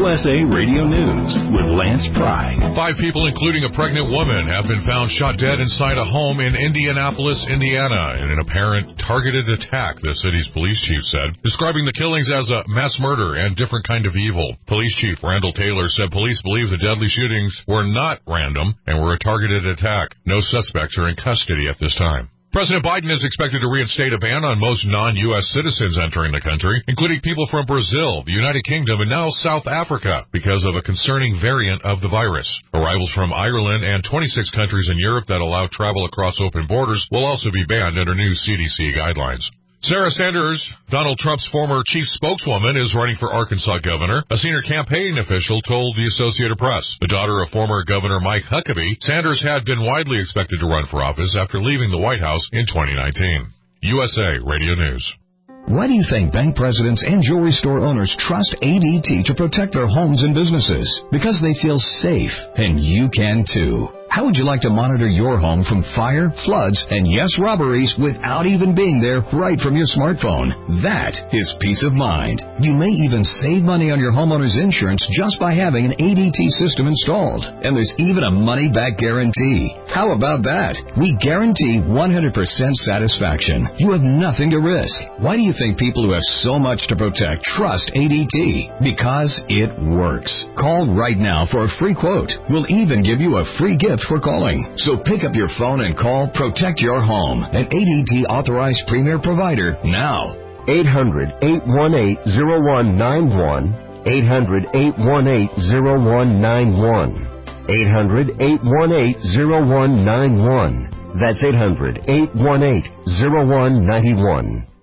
USA Radio News with Lance Pry. 5 people, including a pregnant woman, have been found shot dead inside a home in Indianapolis, Indiana, in an apparent targeted attack, the city's police chief said, describing the killings as a mass murder and different kind of evil. Police Chief Randall Taylor said police believe the deadly shootings were not random and were a targeted attack. No suspects are in custody at this time. President Biden is expected to reinstate a ban on most non-U.S. citizens entering the country, including people from Brazil, the United Kingdom, and now South Africa, because of a concerning variant of the virus. Arrivals from Ireland and 26 countries in Europe that allow travel across open borders will also be banned under new CDC guidelines. Sarah Sanders, Donald Trump's former chief spokeswoman, is running for Arkansas governor. A senior campaign official told the Associated Press. The daughter of former Governor Mike Huckabee, Sanders had been widely expected to run for office after leaving the White House in 2019. USA Radio News. Why do you think bank presidents and jewelry store owners trust ADT to protect their homes and businesses? Because they feel safe, and you can too. How would you like to monitor your home from fire, floods, and yes, robberies without even being there right from your smartphone? That is peace of mind. You may even save money on your homeowner's insurance just by having an ADT system installed. And there's even a money-back guarantee. How about that? We guarantee 100% satisfaction. You have nothing to risk. Why do you think people who have so much to protect trust ADT? Because it works. Call right now for a free quote. We'll even give you a free gift for calling. So pick up your phone and call Protect Your Home, an ADT authorized premier provider now. 800-818-0191. 800-818-0191. 800-818-0191. That's 800-818-0191.